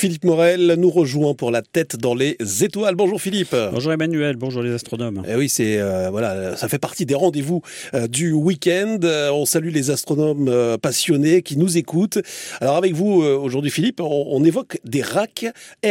Philippe Morel nous rejoint pour la tête dans les étoiles. Bonjour Philippe. Bonjour Emmanuel, bonjour les astronomes. Oui, c'est voilà, ça fait partie des rendez-vous du week-end. On salue les astronomes passionnés qui nous écoutent. Alors avec vous aujourd'hui Philippe, on évoque des RAC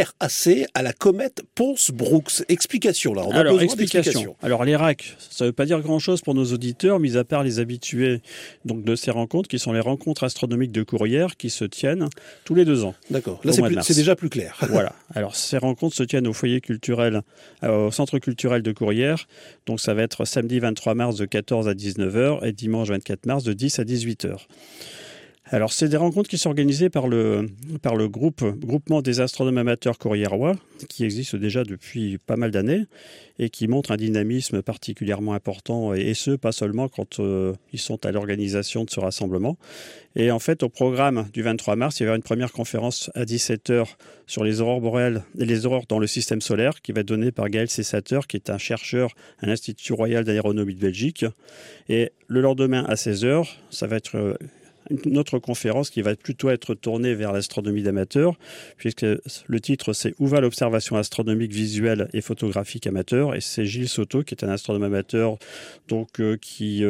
à la comète Pons-Brooks. Explication là. On a besoin d'explications. Alors les RAC, ça ne veut pas dire grand-chose pour nos auditeurs, mis à part les habitués donc de ces rencontres, qui sont les rencontres astronomiques de Courrières, qui se tiennent tous les 2 ans. D'accord. Là c'est déjà plus clair. Voilà. Alors ces rencontres se tiennent au foyer culturel, au centre culturel de Courrières. Donc ça va être samedi 23 mars de 14 à 19h et dimanche 24 mars de 10 à 18h. Alors, c'est des rencontres qui sont organisées par le groupement des astronomes amateurs courriérois, qui existe déjà depuis pas mal d'années et qui montre un dynamisme particulièrement important, et ce, pas seulement quand ils sont à l'organisation de ce rassemblement. Et en fait, au programme du 23 mars, il y aura une première conférence à 17h sur les aurores boréales et les aurores dans le système solaire, qui va être donnée par Gaël Cessateur, qui est un chercheur à l'Institut royal d'aéronomie de Belgique. Et le lendemain à 16h, ça va être une autre conférence qui va plutôt être tournée vers l'astronomie d'amateur, puisque le titre c'est « Où va l'observation astronomique visuelle et photographique amateur ?» Et c'est Gilles Soto, qui est un astronome amateur donc, qui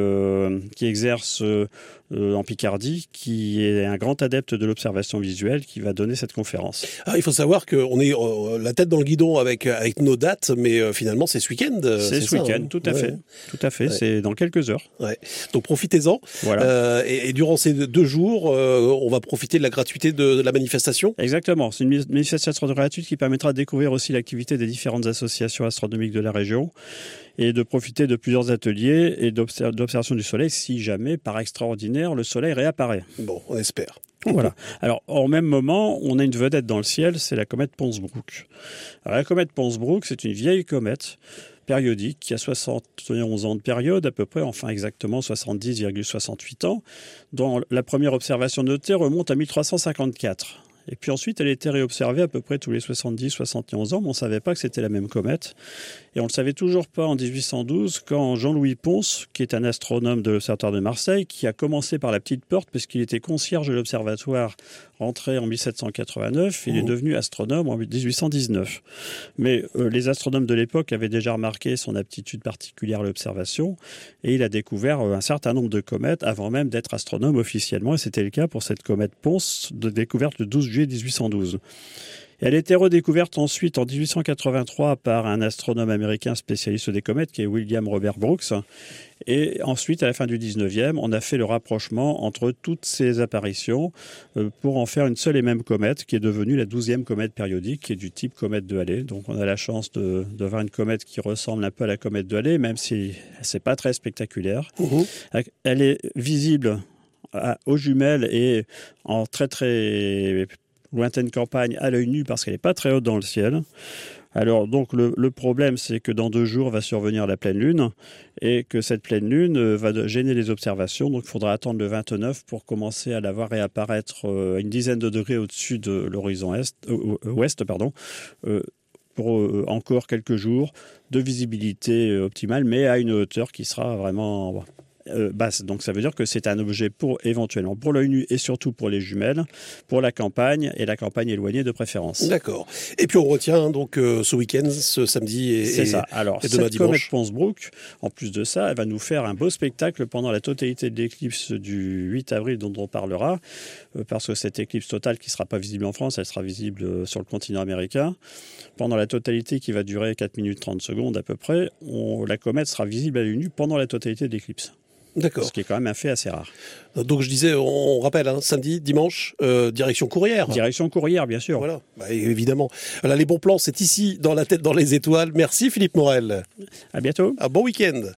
exerce en Picardie, qui est un grand adepte de l'observation visuelle, qui va donner cette conférence. Alors, il faut savoir qu'on est la tête dans le guidon avec nos dates, mais finalement c'est ce week-end. C'est ce week-end, tout à fait. Tout à fait, c'est dans quelques heures. Ouais. Donc profitez-en. Voilà. Et durant ces 2 jours, on va profiter de la gratuité de la manifestation. Exactement, c'est une manifestation gratuite qui permettra de découvrir aussi l'activité des différentes associations astronomiques de la région et de profiter de plusieurs ateliers et d'observation du Soleil si jamais, par extraordinaire, le Soleil réapparaît. Bon, on espère. Voilà. Alors, au même moment, on a une vedette dans le ciel, c'est la comète Pons-Brooks. Alors, la comète Pons-Brooks, c'est une vieille comète périodique qui a 71 ans de période à peu près, enfin exactement 70,68 ans, dont la première observation notée remonte à 1354. Et puis ensuite, elle a été réobservée à peu près tous les 70-71 ans, mais on ne savait pas que c'était la même comète. Et on ne le savait toujours pas en 1812, quand Jean-Louis Pons, qui est un astronome de l'Observatoire de Marseille, qui a commencé par la petite porte, parce qu'il était concierge de l'observatoire, rentré en 1789, il est devenu astronome en 1819. Mais les astronomes de l'époque avaient déjà remarqué son aptitude particulière à l'observation, et il a découvert un certain nombre de comètes avant même d'être astronome officiellement, et c'était le cas pour cette comète Pons, de découverte le 12 juillet 1812. Elle a été redécouverte ensuite en 1883 par un astronome américain spécialiste des comètes qui est William Robert Brooks. Et ensuite, à la fin du 19e, on a fait le rapprochement entre toutes ces apparitions pour en faire une seule et même comète qui est devenue la 12e comète périodique, qui est du type comète de Halley. Donc on a la chance de voir une comète qui ressemble un peu à la comète de Halley, même si c'est pas très spectaculaire. Elle est visible aux jumelles et en très très lointaine campagne à l'œil nu parce qu'elle n'est pas très haute dans le ciel. Alors donc le problème c'est que dans 2 jours va survenir la pleine lune et que cette pleine lune va gêner les observations, donc il faudra attendre le 29 pour commencer à la voir réapparaître une dizaine de degrés au-dessus de l'horizon ouest, pour encore quelques jours de visibilité optimale, mais à une hauteur qui sera vraiment basse. Donc ça veut dire que c'est un objet éventuellement pour l'œil nu et surtout pour les jumelles, pour la campagne et la campagne éloignée de préférence. D'accord. Et puis on retient donc ce week-end, ce samedi et c'est ça. Alors et demain cette comète Pons-Brooks, en plus de ça, elle va nous faire un beau spectacle pendant la totalité de l'éclipse du 8 avril dont on parlera, parce que cette éclipse totale qui ne sera pas visible en France, elle sera visible sur le continent américain. Pendant la totalité qui va durer 4 minutes 30 secondes à peu près, la comète sera visible à l'œil nu pendant la totalité de l'éclipse. D'accord. Ce qui est quand même un fait assez rare. Donc je disais, on rappelle, samedi, dimanche, direction Courrières. Direction Courrières, bien sûr. Voilà, évidemment. Voilà, les bons plans, c'est ici, dans la tête dans les étoiles. Merci Philippe Morel. À bientôt. Un bon week-end.